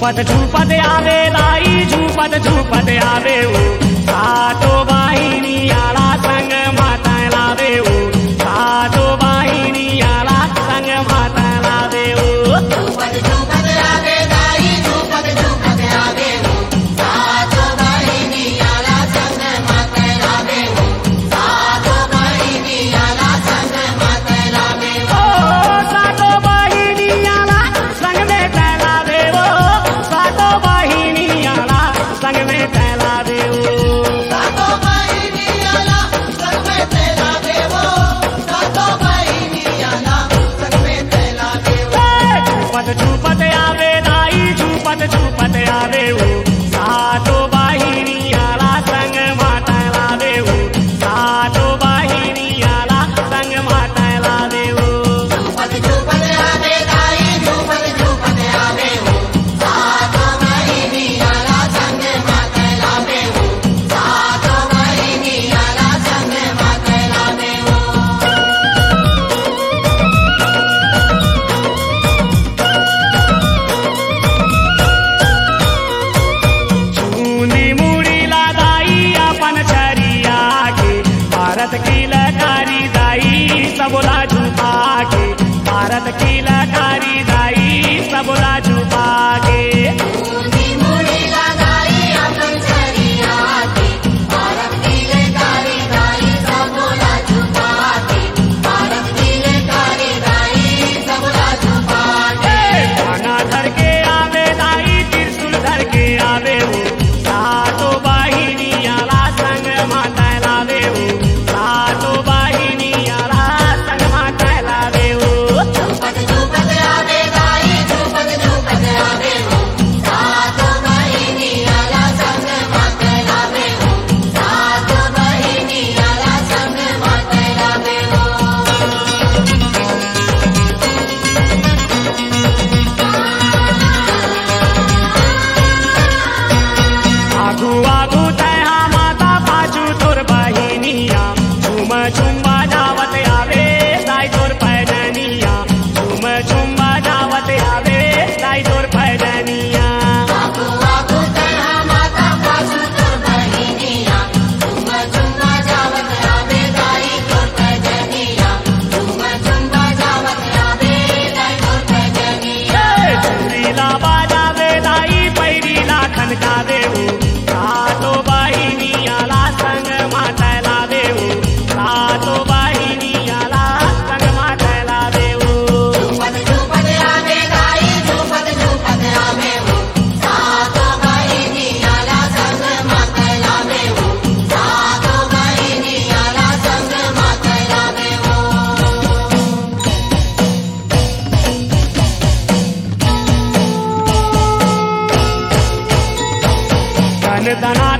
झूपत झूपत आवे लाई झूपत झूपत आवे ओ सातो वाहिनी आला संग माता लावे ओ सातो वाहिनी आला संग माता लावे ओ झूपत झूपत आवे लाई झूपत झूपत आवे ओ सातो वाहिनी आला संग माता लावे ओ सातो वाहिनी आला संग माता लावे ओ सातो वाहिनी आला संग में तैलावे ओ सातो वाहिनी आला संग में तैलावे ओ सातो वाहिनी आला संग में तैलावे ओ सातो वाहिनी आला संग में तैलावे ओ झूपत झूपत आवे लाई झूपत झूपत आवे ओ सातो वाहिनी आला संग माता लावे ओ सातो वाहिनी आला संग माता लावे ओ झूपत झूपत आवे लाई झूपत झूपत आवे ओ सातो वाहिनी आला संग माता लावे ओ सातो वाहिनी आला संग माता लावे ओ चूनी मुड़ी ला दाई अपन छरिया के भारत की लकारी दाई सबला झुका के भारत की लकारी दाई सबला झुका के ऊनी मुड़ी लगाई अपन छरिया के भारत की लेकारी दाई सबला झुका के भारत की लेकारी दाई सबला झुका के खाना धर के आवे दाई त्रिशूल धर के आवे हो सातो वाहिनी आला संग माता लावे हो सातो वाहिनी आला संग माता लावे हो झूपत झूपत आवे दाई झूपत झूपत आवे हो सातो वाहिनी आला संग माता लावे हो सातो वाहिनी आला संग माता लावे हो आगू आगू तैहा माता पाछू तोर बहिनिया झूम झूम बजावत आवे दाई तोर पैजनिया झूम झूम बजावत आवे दाई तोर पैजनिया आगू आगू तैहा माता पाछू तोर बहिनिया झूम झूम बजावत आवे दाई तोर पैजनिया झूम झूम बजावत आवे दाई तोर पैजनिया चूड़ीला बाजावे दाई पैरीला खनकावे हो सातो वाहिनी आला संग माता लावे हो सातो वाहिनी आला संग माता लावे हो झूपत झूपत आवे दाई झूपत झूपत आवे हो सातो वाहिनी आला संग माता लावे हो सातो वाहिनी आला संग माता लावे हो धन धना